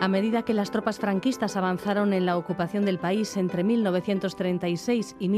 A medida que las tropas franquistas avanzaron en la ocupación del país entre 1936 y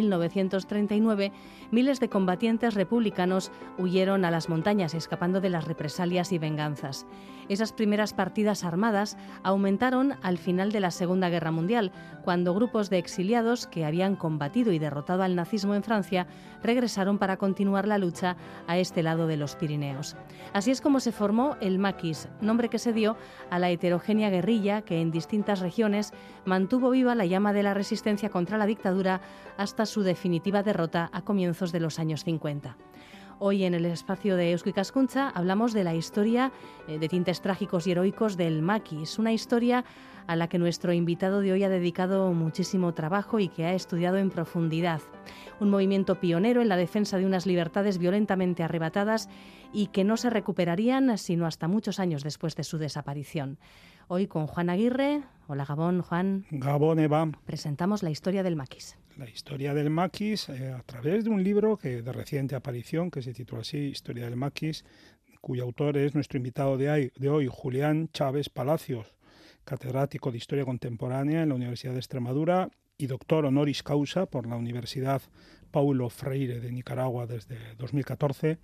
1939, miles de combatientes republicanos huyeron a las montañas, escapando de las represalias y venganzas. Esas primeras partidas armadas aumentaron al final de la Segunda Guerra Mundial, cuando grupos de exiliados que habían combatido y derrotado al nazismo en Francia regresaron para continuar la lucha a este lado de los Pirineos. Así es como se formó el Maquis, nombre que se dio a la heterogénea guerrilla que en distintas regiones mantuvo viva la llama de la resistencia contra la dictadura hasta su definitiva derrota a comienzos de los años 50. Hoy en el espacio de Eusko Ikaskuntza hablamos de la historia de tintes trágicos y heroicos del Maquis, una historia a la que nuestro invitado de hoy ha dedicado muchísimo trabajo y que ha estudiado en profundidad. Un movimiento pionero en la defensa de unas libertades violentamente arrebatadas y que no se recuperarían sino hasta muchos años después de su desaparición. Hoy con Juan Aguirre. Hola Gabón, Juan. Gabón, Eva. Presentamos la historia del Maquis. La historia del Maquis a través de un libro de reciente aparición que se titula así, Historia del Maquis, cuyo autor es nuestro invitado de hoy, Julián Chávez Palacios, catedrático de Historia Contemporánea en la Universidad de Extremadura y doctor honoris causa por la Universidad Paulo Freire de Nicaragua desde 2014.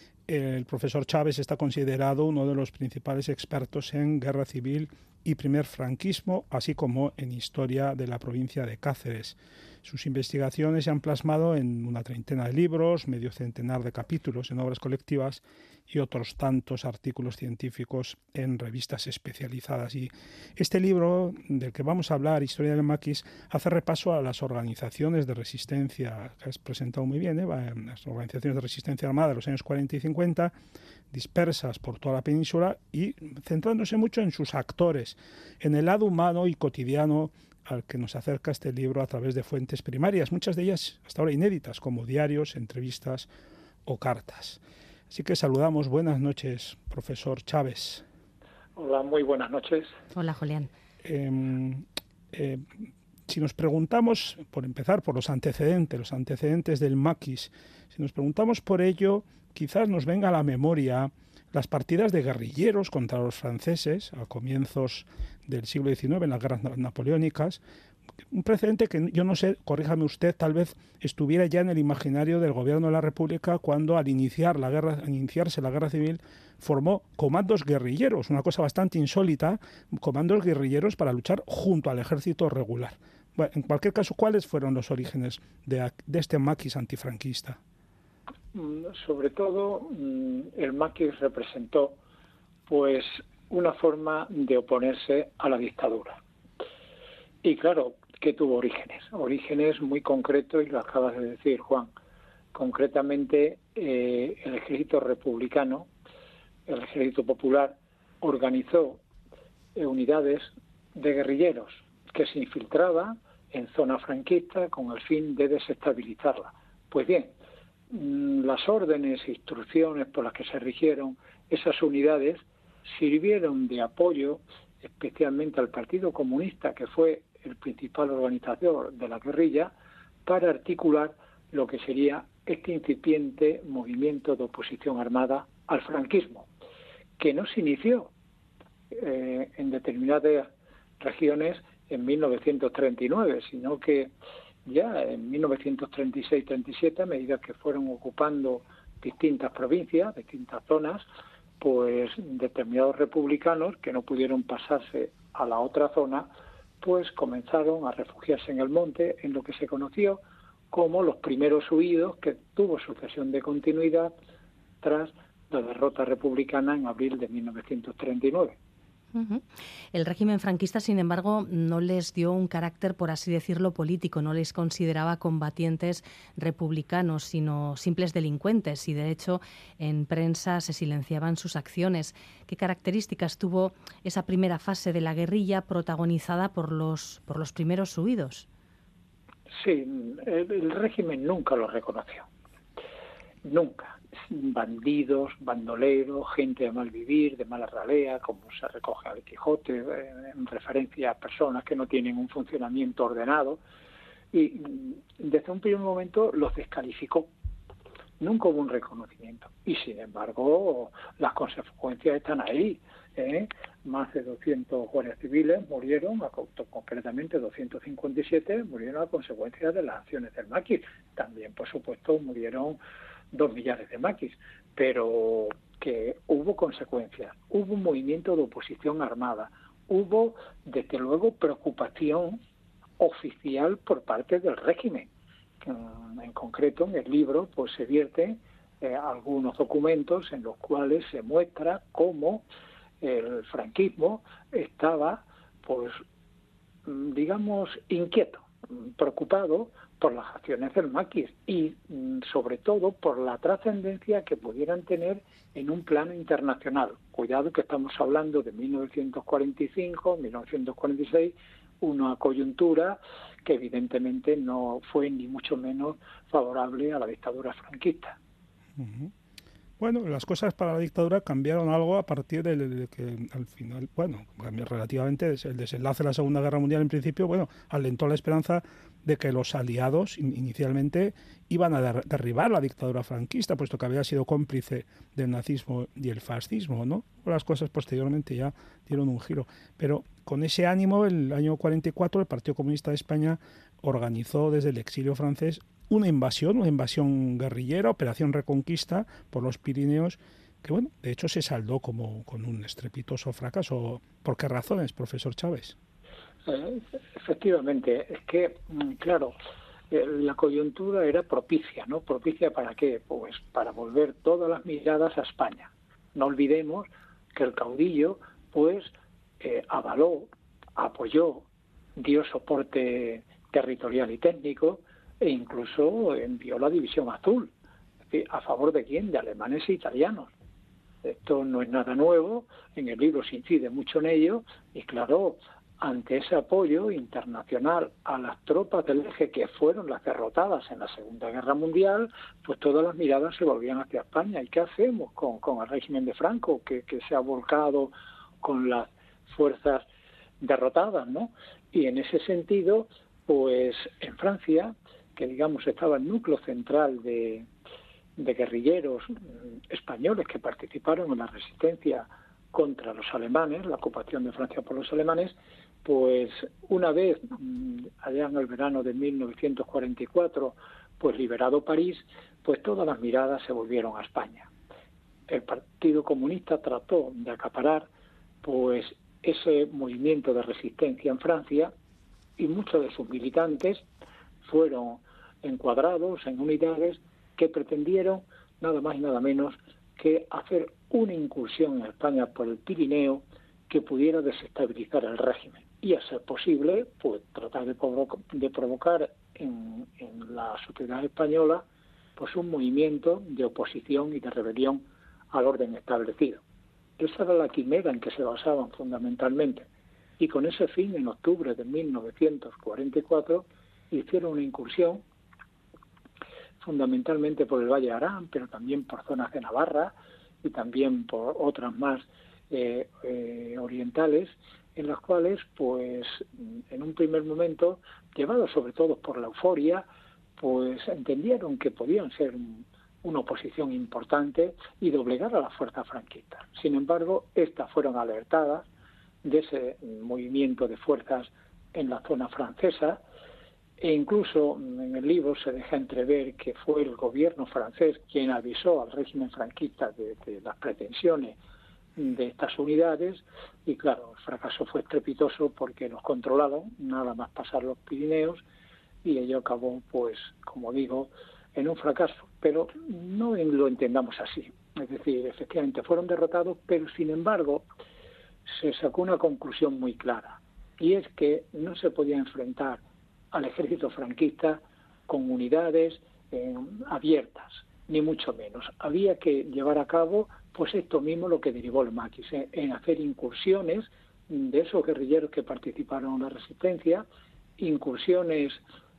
El profesor Chávez está considerado uno de los principales expertos en guerra civil y primer franquismo, así como en historia de la provincia de Cáceres. Sus investigaciones se han plasmado en una treintena de libros, medio centenar de capítulos en obras colectivas y otros tantos artículos científicos en revistas especializadas. Y este libro del que vamos a hablar, Historia del Maquis, hace repaso a las organizaciones de resistencia, que has presentado muy bien, Eva, las organizaciones de resistencia armada de los años 40 y 50, dispersas por toda la península y centrándose mucho en sus actores, en el lado humano y cotidiano al que nos acerca este libro a través de fuentes primarias, muchas de ellas hasta ahora inéditas, como diarios, entrevistas o cartas. Así que saludamos. Buenas noches, profesor Chávez. Hola, muy buenas noches. Hola, Julián. Si nos preguntamos, por empezar, por los antecedentes del Maquis, si nos preguntamos por ello, quizás nos venga a la memoria las partidas de guerrilleros contra los franceses a comienzos del siglo XIX, en las guerras napoleónicas, un precedente que yo no sé, corríjame usted, tal vez estuviera ya en el imaginario del gobierno de la República cuando al iniciarse la guerra civil formó comandos guerrilleros, una cosa bastante insólita, comandos guerrilleros para luchar junto al ejército regular. Bueno, en cualquier caso, ¿cuáles fueron los orígenes de este Maquis antifranquista? Sobre todo, el Maquis representó pues una forma de oponerse a la dictadura. Y claro, que tuvo orígenes muy concretos, y lo acabas de decir, Juan. Concretamente, el ejército republicano, el ejército popular, organizó unidades de guerrilleros que se infiltraban en zona franquista con el fin de desestabilizarla. Pues bien, las órdenes e instrucciones por las que se rigieron esas unidades sirvieron de apoyo especialmente al Partido Comunista, que fue el principal organizador de la guerrilla, para articular lo que sería este incipiente movimiento de oposición armada al franquismo, que no se inició en determinadas regiones en 1939, sino que ya en 1936-37, a medida que fueron ocupando distintas provincias, distintas zonas, pues determinados republicanos que no pudieron pasarse a la otra zona, pues comenzaron a refugiarse en el monte, en lo que se conoció como los primeros huidos, que tuvo sucesión de continuidad tras la derrota republicana en abril de 1939. El régimen franquista, sin embargo, no les dio un carácter, por así decirlo, político, no les consideraba combatientes republicanos, sino simples delincuentes, y de hecho en prensa se silenciaban sus acciones. ¿Qué características tuvo esa primera fase de la guerrilla protagonizada por los primeros huidos? Sí, el régimen nunca lo reconoció. Nunca. Bandidos, bandoleros, gente de mal vivir, de mala ralea, como se recoge al Quijote, en referencia a personas que no tienen un funcionamiento ordenado, y desde un primer momento los descalificó nunca hubo un reconocimiento. Y sin embargo, las consecuencias están ahí. Más de 200 guardias civiles murieron, concretamente 257 murieron a consecuencia de las acciones del maquis. También, por supuesto, murieron 2 millares de maquis, pero que hubo consecuencias, hubo un movimiento de oposición armada, hubo, desde luego, preocupación oficial por parte del régimen. En concreto, en el libro pues se vierten algunos documentos en los cuales se muestra cómo el franquismo estaba, pues, digamos, inquieto, preocupado por las acciones del maquis y, sobre todo, por la trascendencia que pudieran tener en un plano internacional. Cuidado que estamos hablando de 1945, 1946, una coyuntura que evidentemente no fue ni mucho menos favorable a la dictadura franquista. Uh-huh. Bueno, las cosas para la dictadura cambiaron algo a partir de que al final, bueno, relativamente el desenlace de la Segunda Guerra Mundial en principio, bueno, alentó la esperanza de que los aliados inicialmente iban a derribar la dictadura franquista, puesto que había sido cómplice del nazismo y el fascismo, ¿no? Las cosas posteriormente ya dieron un giro. Pero con ese ánimo, el año 44, el Partido Comunista de España organizó desde el exilio francés una invasión guerrillera, Operación Reconquista, por los Pirineos, que, bueno, de hecho se saldó como con un estrepitoso fracaso. ¿Por qué razones, profesor Chávez? Efectivamente, es que, claro, la coyuntura era propicia, ¿no? ¿Propicia para qué? Pues para volver todas las miradas a España. No olvidemos que el caudillo, pues, avaló, apoyó, dio soporte territorial y técnico e incluso envió la División Azul. Es decir, ¿a favor de quién? De alemanes e italianos. Esto no es nada nuevo, en el libro se incide mucho en ello y, claro, ante ese apoyo internacional a las tropas del eje que fueron las derrotadas en la Segunda Guerra Mundial, pues todas las miradas se volvían hacia España. ¿Y qué hacemos con el régimen de Franco, que se ha volcado con las fuerzas derrotadas, ¿no? Y en ese sentido, pues en Francia, que digamos estaba el núcleo central de guerrilleros españoles que participaron en la resistencia contra los alemanes, la ocupación de Francia por los alemanes, pues una vez, allá en el verano de 1944, pues liberado París, pues todas las miradas se volvieron a España. El Partido Comunista trató de acaparar pues ese movimiento de resistencia en Francia y muchos de sus militantes fueron encuadrados en unidades que pretendieron nada más y nada menos que hacer una incursión en España por el Pirineo que pudiera desestabilizar el régimen y, a ser posible, pues tratar de provocar en la sociedad española pues un movimiento de oposición y de rebelión al orden establecido. Esa era la quimera en que se basaban fundamentalmente. Y con ese fin, en octubre de 1944, hicieron una incursión fundamentalmente por el Valle de Arán, pero también por zonas de Navarra y también por otras más orientales, en las cuales, pues, en un primer momento, llevados sobre todo por la euforia, pues entendieron que podían ser una oposición importante y doblegar a las fuerzas franquistas. Sin embargo, estas fueron alertadas de ese movimiento de fuerzas en la zona francesa, e incluso en el libro se deja entrever que fue el gobierno francés quien avisó al régimen franquista de las pretensiones de estas unidades, y claro, el fracaso fue estrepitoso porque los controlaron nada más pasar los Pirineos, y ello acabó, pues, como digo, en un fracaso, pero no lo entendamos así. Es decir, efectivamente fueron derrotados, pero sin embargo se sacó una conclusión muy clara, y es que no se podía enfrentar al ejército franquista con unidades abiertas, ni mucho menos. Había que llevar a cabo pues esto mismo lo que derivó el maquis, en hacer incursiones de esos guerrilleros que participaron en la resistencia, incursiones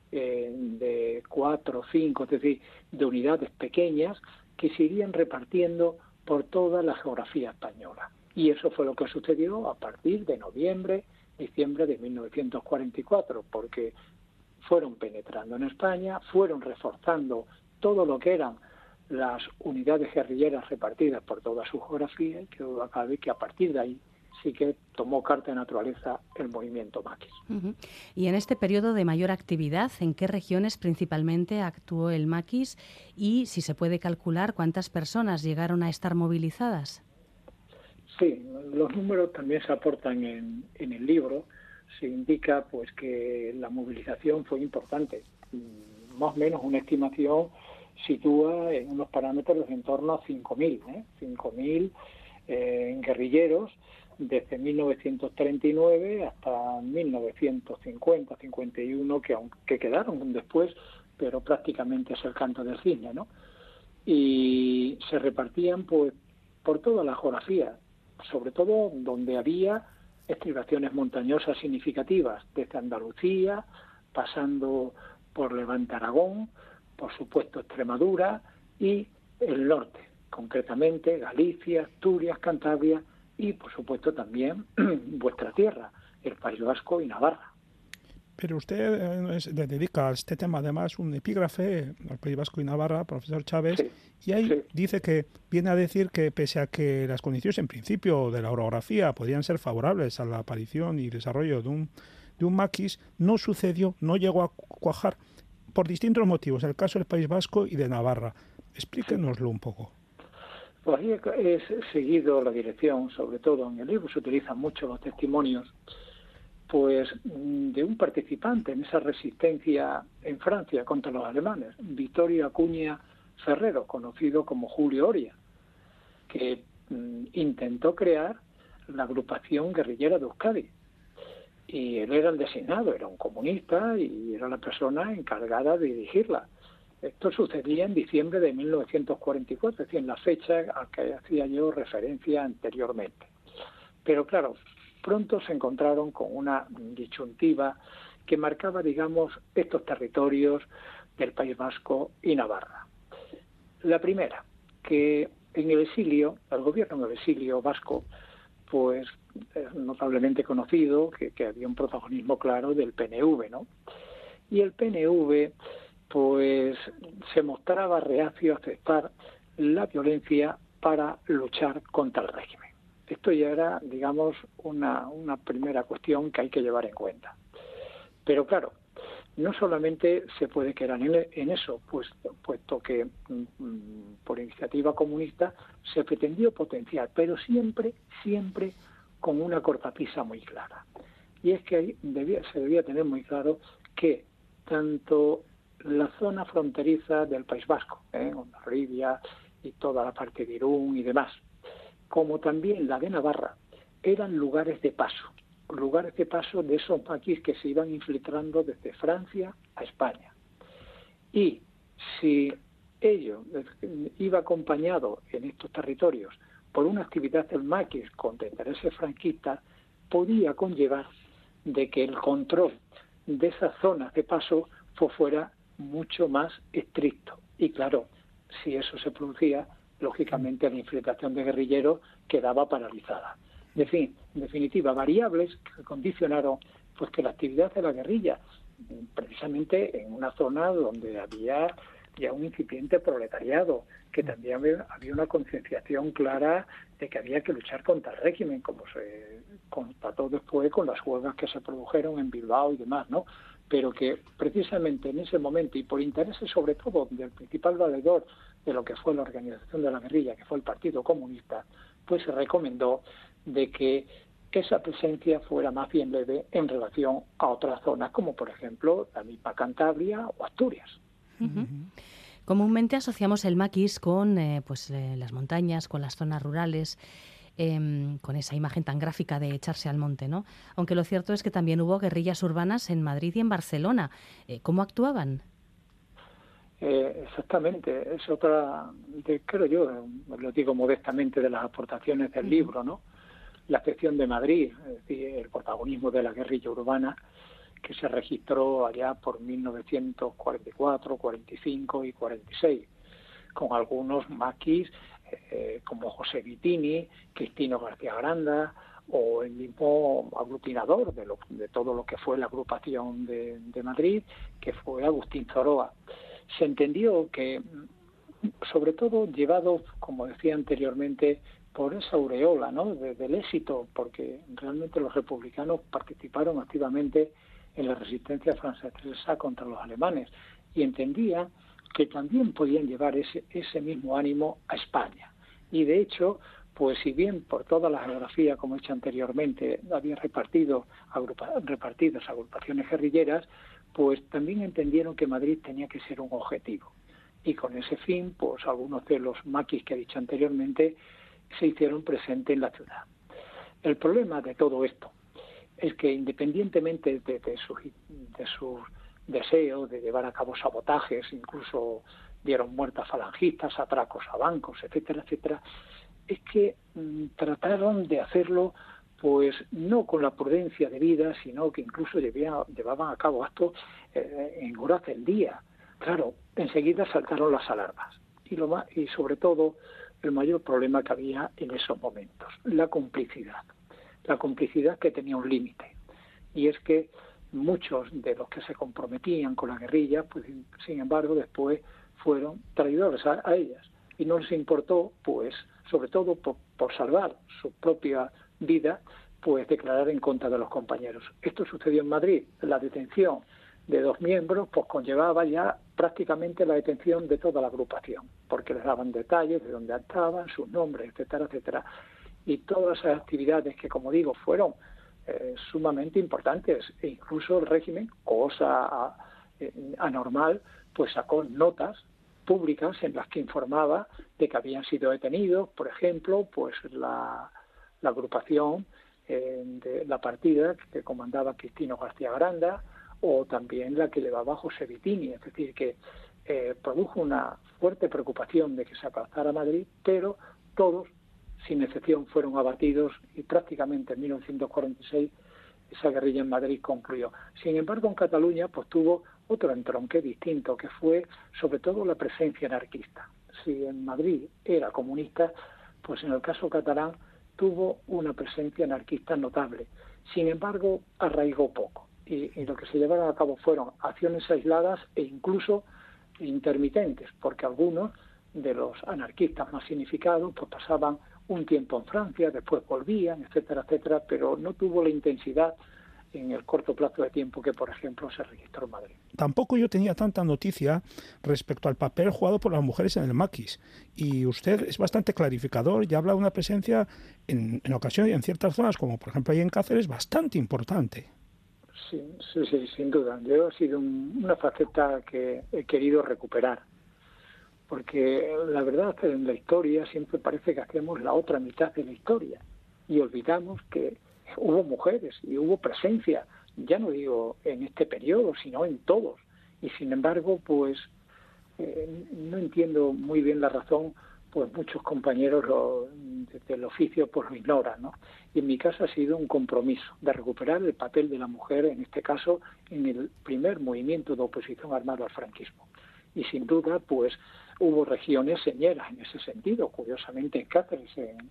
de 4 o 5, es decir, de unidades pequeñas que se irían repartiendo por toda la geografía española. Y eso fue lo que sucedió a partir de noviembre, diciembre de 1944, porque fueron penetrando en España, fueron reforzando todo lo que eran las unidades guerrilleras repartidas por toda su geografía, y que duda cabe que a partir de ahí sí que tomó carta de naturaleza el movimiento maquis. Y en este periodo de mayor actividad, ¿en qué regiones principalmente actuó el maquis? Y si se puede calcular cuántas personas llegaron a estar movilizadas. Sí, los números también se aportan en el libro. Se indica pues que la movilización fue importante. Más o menos una estimación sitúa en unos parámetros en torno a 5.000, 5.000 guerrilleros desde 1939 hasta 1950-51, que quedaron después, pero prácticamente es el canto del cisne, ¿no? Y se repartían pues por toda la geografía, sobre todo donde había estribaciones montañosas significativas, desde Andalucía, pasando por Levante, Aragón, por supuesto Extremadura y el norte, concretamente Galicia, Asturias, Cantabria y por supuesto también vuestra tierra, el País Vasco y Navarra. Pero usted le dedica a este tema además un epígrafe al País Vasco y Navarra, profesor Chávez, sí, y ahí dice que viene a decir que pese a que las condiciones en principio de la orografía podían ser favorables a la aparición y desarrollo de un maquis, no sucedió, no llegó a cuajar por distintos motivos, el caso del País Vasco y de Navarra. Explíquenoslo un poco. Pues ahí he seguido la dirección, sobre todo en el libro se utilizan mucho los testimonios pues de un participante en esa resistencia en Francia contra los alemanes, Vittorio Acuña Ferrero, conocido como Julio Oria, que intentó crear la agrupación guerrillera de Euskadi. Y él era el designado, era un comunista y era la persona encargada de dirigirla. Esto sucedía en diciembre de 1944, es decir, en la fecha a que hacía yo referencia anteriormente. Pero claro, pronto se encontraron con una disyuntiva que marcaba, digamos, estos territorios del País Vasco y Navarra. La primera, que en el exilio, el gobierno en el exilio vasco, pues es notablemente conocido que había un protagonismo claro del PNV, ¿no? Y el PNV, pues se mostraba reacio a aceptar la violencia para luchar contra el régimen. Esto ya era, digamos, una primera cuestión que hay que llevar en cuenta. Pero claro, no solamente se puede quedar en eso, puesto que por iniciativa comunista se pretendió potenciar, pero siempre con una cortapisa muy clara. Y es que ahí se debía tener muy claro que tanto la zona fronteriza del País Vasco, Hondarribia y toda la parte de Irún y demás, como también la de Navarra, eran lugares de paso de esos maquis que se iban infiltrando desde Francia a España. Y si ello iba acompañado en estos territorios por una actividad del maquis contra intereses franquistas, podía conllevar de que el control de esas zonas de paso fuera mucho más estricto. Y claro, si eso se producía, lógicamente la infiltración de guerrilleros quedaba paralizada. En definitiva, variables que condicionaron pues que la actividad de la guerrilla, precisamente en una zona donde había ya un incipiente proletariado, que también había una concienciación clara de que había que luchar contra el régimen, como se constató después con las huelgas que se produjeron en Bilbao y demás, ¿no? Pero que precisamente en ese momento, y por intereses sobre todo del principal valedor de lo que fue la organización de la guerrilla, que fue el Partido Comunista, pues se recomendó de que esa presencia fuera más bien leve en relación a otras zonas, como por ejemplo la misma Cantabria o Asturias. Uh-huh. Comúnmente asociamos el maquis con las montañas, con las zonas rurales, con esa imagen tan gráfica de echarse al monte, ¿no? Aunque lo cierto es que también hubo guerrillas urbanas en Madrid y en Barcelona. ¿Cómo actuaban? Exactamente, es otra, creo yo, lo digo modestamente, de las aportaciones del libro, ¿no? La excepción de Madrid, es decir, el protagonismo de la guerrilla urbana que se registró allá por 1944, 45 y 46, con algunos maquis como José Vitini, Cristino García Granda, o el mismo aglutinador de todo lo que fue la agrupación de Madrid, que fue Agustín Zoroa. Se entendió que sobre todo llevados, como decía anteriormente, por esa aureola, ¿no?, del éxito, porque realmente los republicanos participaron activamente en la resistencia francesa contra los alemanes y entendían que también podían llevar ese mismo ánimo a España. Y de hecho, pues si bien por toda la geografía, como he dicho anteriormente, había repartidas agrupaciones guerrilleras, pues también entendieron que Madrid tenía que ser un objetivo. Y con ese fin, pues algunos de los maquis que he dicho anteriormente se hicieron presentes en la ciudad. El problema de todo esto es que independientemente de sus deseos de llevar a cabo sabotajes, incluso dieron muerte a falangistas, atracos a bancos, etcétera, etcétera, es que trataron de hacerlo pues no con la prudencia debida, sino que incluso llevaban a cabo actos en horas del día. Claro, enseguida saltaron las alarmas. Y sobre todo, el mayor problema que había en esos momentos, la complicidad. La complicidad que tenía un límite. Y es que muchos de los que se comprometían con la guerrilla, pues sin embargo, después fueron traidores a ellas. Y no les importó, pues, sobre todo por salvar su propia vida, pues declarar en contra de los compañeros. Esto sucedió en Madrid. La detención de 2 miembros pues conllevaba ya prácticamente la detención de toda la agrupación, porque les daban detalles de dónde estaban, sus nombres, etcétera, etcétera. Y todas esas actividades que, como digo, fueron sumamente importantes. E incluso el régimen, cosa anormal, pues sacó notas públicas en las que informaba de que habían sido detenidos, por ejemplo, pues la agrupación de la partida que comandaba Cristino García Granda, o también la que llevaba José Vitini, es decir, que produjo una fuerte preocupación de que se alcanzara Madrid, pero todos, sin excepción, fueron abatidos y prácticamente en 1946 esa guerrilla en Madrid concluyó. Sin embargo, en Cataluña pues tuvo otro entronque distinto, que fue sobre todo la presencia anarquista. Si en Madrid era comunista, pues en el caso catalán tuvo una presencia anarquista notable. Sin embargo, arraigó poco. Y lo que se llevaron a cabo fueron acciones aisladas e incluso intermitentes, porque algunos de los anarquistas más significados pues pasaban un tiempo en Francia, después volvían, etcétera, etcétera, pero no tuvo la intensidad en el corto plazo de tiempo que, por ejemplo, se registró en Madrid. Tampoco yo tenía tanta noticia respecto al papel jugado por las mujeres en el maquis. Y usted es bastante clarificador y habla de una presencia en ocasiones y en ciertas zonas, como por ejemplo ahí en Cáceres, bastante importante. Sí, sin duda. Yo ha sido una faceta que he querido recuperar. Porque la verdad en la historia siempre parece que hacemos la otra mitad de la historia y olvidamos que hubo mujeres y hubo presencia, ya no digo en este periodo, sino en todos. Y sin embargo, pues no entiendo muy bien la razón, pues muchos compañeros del oficio pues lo ignoran, ¿no? Y en mi caso ha sido un compromiso de recuperar el papel de la mujer, en este caso, en el primer movimiento de oposición armada al franquismo. Y sin duda, pues hubo regiones señeras en ese sentido. Curiosamente, en Cáceres,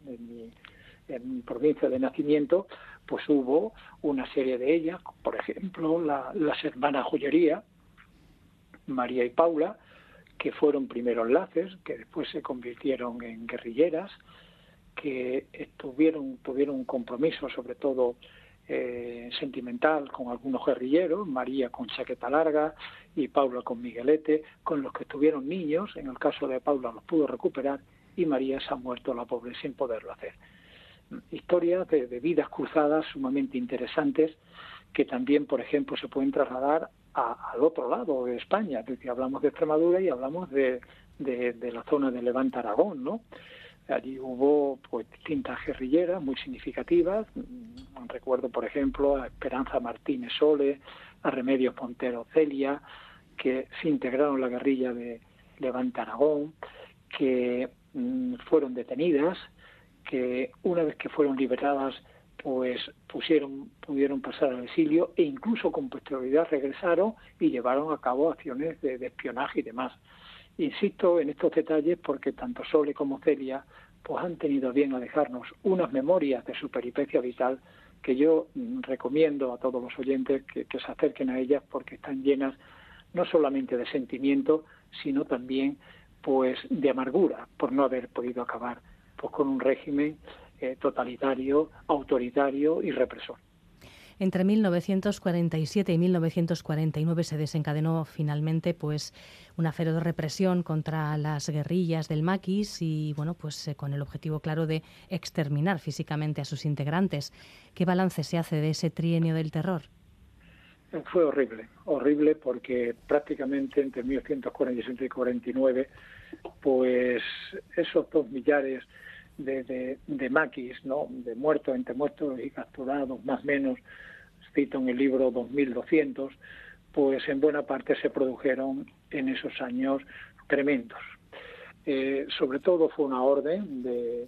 en mi provincia de nacimiento, pues hubo una serie de ellas, por ejemplo, las hermanas Joyería, María y Paula, que fueron primero enlaces, que después se convirtieron en guerrilleras, que tuvieron un compromiso, sobre todo sentimental, con algunos guerrilleros, María con Chaqueta Larga y Paula con Miguelete, con los que tuvieron niños. En el caso de Paula los pudo recuperar y María se ha muerto la pobre sin poderlo hacer. Historias de vidas cruzadas sumamente interesantes que también, por ejemplo, se pueden trasladar al otro lado de España. Es decir, hablamos de Extremadura y hablamos de la zona de Levante Aragón, ¿no? Allí hubo pues distintas guerrilleras muy significativas. Recuerdo, por ejemplo, a Esperanza Martínez Sole, a Remedios Montero Celia, que se integraron en la guerrilla de Levante Aragón, que fueron detenidas, que una vez que fueron liberadas pues pudieron pasar al exilio e incluso con posterioridad regresaron y llevaron a cabo acciones de espionaje y demás. Insisto en estos detalles porque tanto Sole como Celia pues han tenido bien a dejarnos unas memorias de su peripecia vital que yo recomiendo a todos los oyentes que se acerquen a ellas porque están llenas no solamente de sentimiento, sino también pues de amargura por no haber podido acabar pues con un régimen totalitario, autoritario y represor. Entre 1947 y 1949 se desencadenó finalmente pues una feroz represión contra las guerrillas del maquis y bueno, pues con el objetivo claro de exterminar físicamente a sus integrantes. ¿Qué balance se hace de ese trienio del terror? Fue horrible porque prácticamente entre 1947 y 49 pues esos 2 millares de maquis, ¿no?, de muertos, entre muertos y capturados, más o menos, cito en el libro 2.200, pues en buena parte se produjeron en esos años tremendos. Sobre todo fue una orden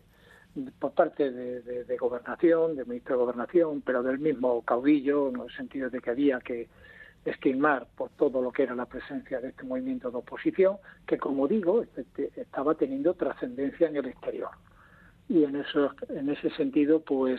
por parte de Gobernación, del ministro de Gobernación, pero del mismo caudillo, en el sentido de que había que estimar por todo lo que era la presencia de este movimiento de oposición, que, como digo, estaba teniendo trascendencia en el exterior. Y en ese sentido, pues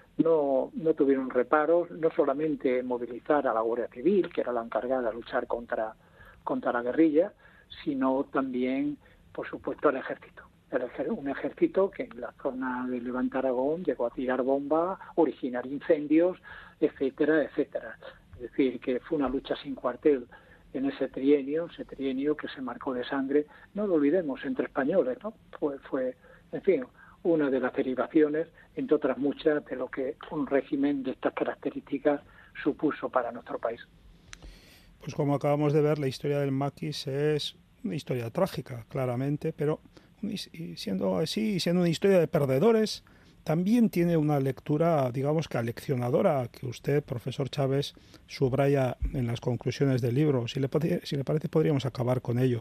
no tuvieron reparos, no solamente movilizar a la Guardia Civil, que era la encargada de luchar contra la guerrilla, sino también, por supuesto, al ejército. Un ejército que en la zona de Levante Aragón llegó a tirar bombas, originar incendios, etcétera, etcétera. Es decir, que fue una lucha sin cuartel en ese trienio que se marcó de sangre, no lo olvidemos, entre españoles, ¿no? Fue, en fin, una de las derivaciones, entre otras muchas, de lo que un régimen de estas características supuso para nuestro país. Pues como acabamos de ver, la historia del maquis es una historia trágica, claramente, pero siendo así, siendo una historia de perdedores, también tiene una lectura, digamos que aleccionadora, que usted, profesor Chávez, subraya en las conclusiones del libro. Si le parece, podríamos acabar con ello.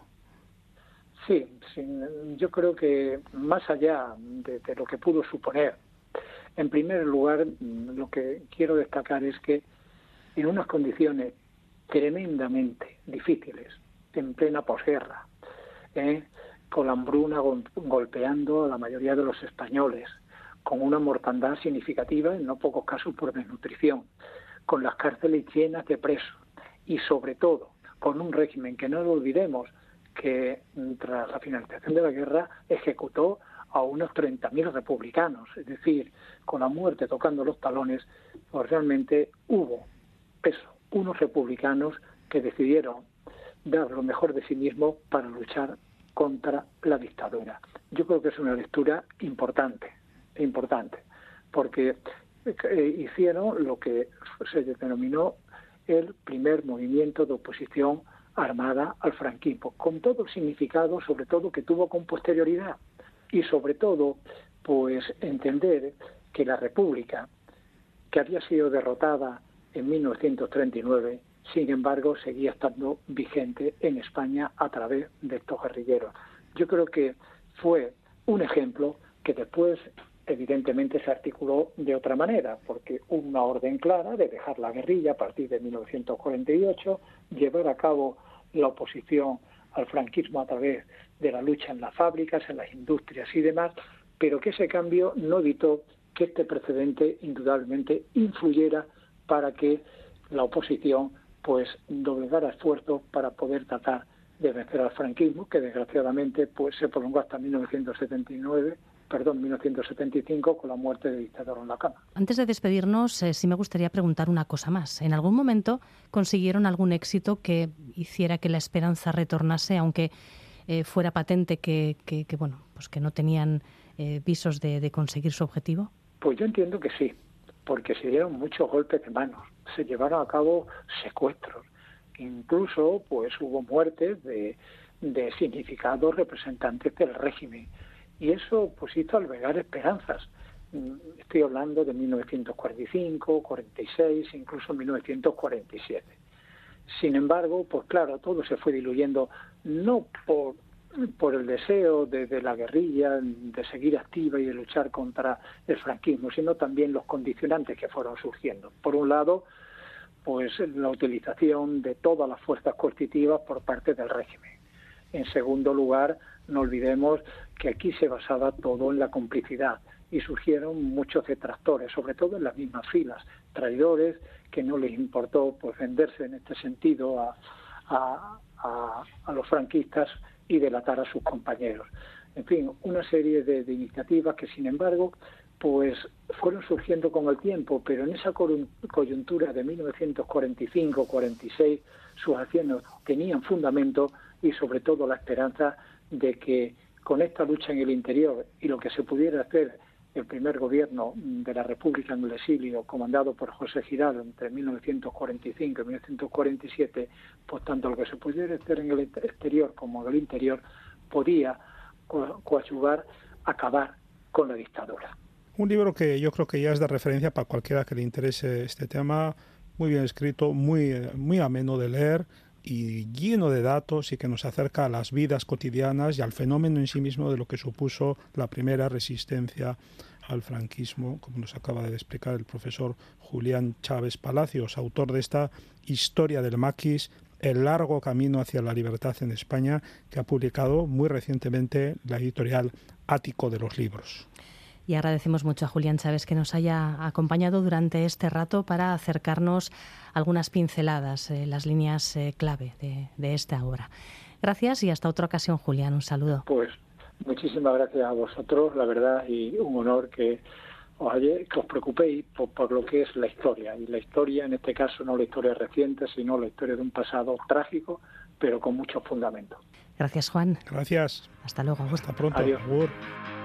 Sí, yo creo que más allá de lo que pudo suponer, en primer lugar, lo que quiero destacar es que en unas condiciones tremendamente difíciles, en plena posguerra, con la hambruna golpeando a la mayoría de los españoles, con una mortandad significativa, en no pocos casos por desnutrición, con las cárceles llenas de presos y sobre todo con un régimen que no lo olvidemos, que tras la finalización de la guerra ejecutó a unos 30.000 republicanos, es decir, con la muerte tocando los talones, pues realmente hubo unos republicanos que decidieron dar lo mejor de sí mismos para luchar contra la dictadura. Yo creo que es una lectura importante, porque hicieron lo que se denominó el primer movimiento de oposición armada al franquismo, con todo el significado, sobre todo, que tuvo con posterioridad, y sobre todo, pues entender que la República, que había sido derrotada en 1939, sin embargo, seguía estando vigente en España a través de estos guerrilleros. Yo creo que fue un ejemplo que después, evidentemente, se articuló de otra manera, porque hubo una orden clara de dejar la guerrilla a partir de 1948, llevar a cabo la oposición al franquismo a través de la lucha en las fábricas, en las industrias y demás, pero que ese cambio no evitó que este precedente indudablemente influyera para que la oposición pues doblegara esfuerzos para poder tratar de vencer al franquismo, que desgraciadamente pues se prolongó hasta 1975 con la muerte del dictador en la cama. Antes de despedirnos, sí me gustaría preguntar una cosa más. ¿En algún momento consiguieron algún éxito que hiciera que la esperanza retornase, aunque fuera patente que bueno, pues que no tenían visos de conseguir su objetivo? Pues yo entiendo que sí, porque se dieron muchos golpes de manos, se llevaron a cabo secuestros, incluso pues hubo muertes de significados representantes del régimen, y eso pues hizo albergar esperanzas. Estoy hablando de 1945, 46, incluso 1947. Sin embargo, pues claro, todo se fue diluyendo, no por el deseo de la guerrilla de seguir activa y de luchar contra el franquismo, sino también los condicionantes que fueron surgiendo. Por un lado, pues la utilización de todas las fuerzas coercitivas por parte del régimen. En segundo lugar, no olvidemos que aquí se basaba todo en la complicidad y surgieron muchos detractores, sobre todo en las mismas filas, traidores que no les importó pues venderse en este sentido a los franquistas y delatar a sus compañeros. En fin, una serie de iniciativas que, sin embargo, pues fueron surgiendo con el tiempo, pero en esa coyuntura de 1945-46 sus acciones tenían fundamento y sobre todo la esperanza de que con esta lucha en el interior y lo que se pudiera hacer el primer gobierno de la República en el exilio, comandado por José Giral entre 1945 y 1947, pues tanto lo que se pudiera hacer en el exterior como en el interior podía coadyuvar a acabar con la dictadura. Un libro que yo creo que ya es de referencia para cualquiera que le interese este tema, muy bien escrito, muy ameno de leer y lleno de datos y que nos acerca a las vidas cotidianas y al fenómeno en sí mismo de lo que supuso la primera resistencia al franquismo, como nos acaba de explicar el profesor Julián Chávez Palacios, autor de esta Historia del Maquis, el largo camino hacia la libertad en España, que ha publicado muy recientemente la editorial Ático de los Libros. Y agradecemos mucho a Julián Chávez que nos haya acompañado durante este rato para acercarnos a algunas pinceladas, las líneas clave de esta obra. Gracias y hasta otra ocasión, Julián. Un saludo. Pues muchísimas gracias a vosotros, la verdad, y un honor que os preocupéis por lo que es la historia. Y la historia, en este caso, no la historia reciente, sino la historia de un pasado trágico, pero con muchos fundamentos. Gracias, Juan. Gracias. Hasta luego. Hasta pronto. Adiós. Agur.